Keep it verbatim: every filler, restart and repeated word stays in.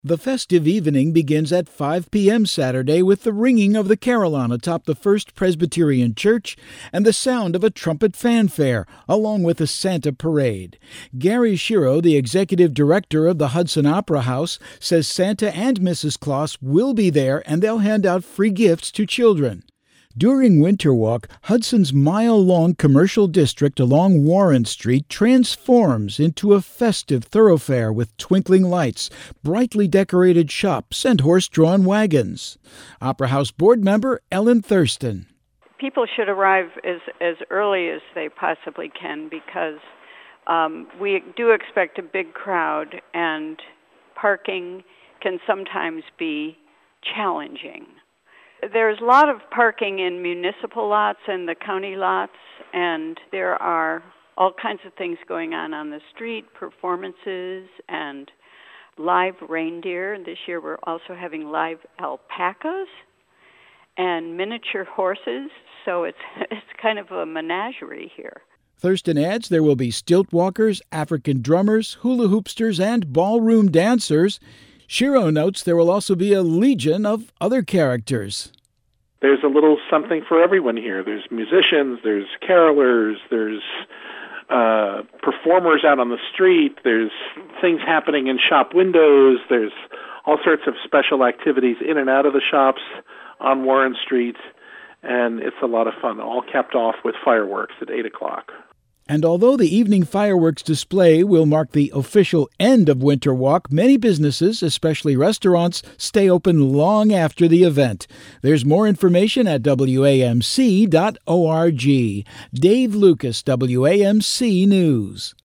The festive evening begins at five p.m. Saturday with the ringing of the carillon atop the First Presbyterian Church and the sound of a trumpet fanfare, along with a Santa parade. Gary Shiro, the executive director of the Hudson Opera House, says Santa and Missus Claus will be there and they'll hand out free gifts to children. During Winter Walk, Hudson's mile-long commercial district along Warren Street transforms into a festive thoroughfare with twinkling lights, brightly decorated shops, and horse-drawn wagons. Opera House board member Ellen Thurston. People should arrive as, as early as they possibly can because um, we do expect a big crowd, and parking can sometimes be challenging. There's a lot of parking in municipal lots and the county lots, and there are all kinds of things going on on the street, performances and live reindeer. This year we're also having live alpacas and miniature horses, so it's it's kind of a menagerie here. Thurston adds there will be stilt walkers, African drummers, hula hoopsters, and ballroom dancers. Shiro notes there will also be a legion of other characters. There's a little something for everyone here. There's musicians, there's carolers, there's uh, performers out on the street, there's things happening in shop windows, there's all sorts of special activities in and out of the shops on Warren Street, and it's a lot of fun, all capped off with fireworks at eight o'clock. And although the evening fireworks display will mark the official end of Winter Walk, many businesses, especially restaurants, stay open long after the event. There's more information at W A M C dot org. Dave Lucas, W A M C News.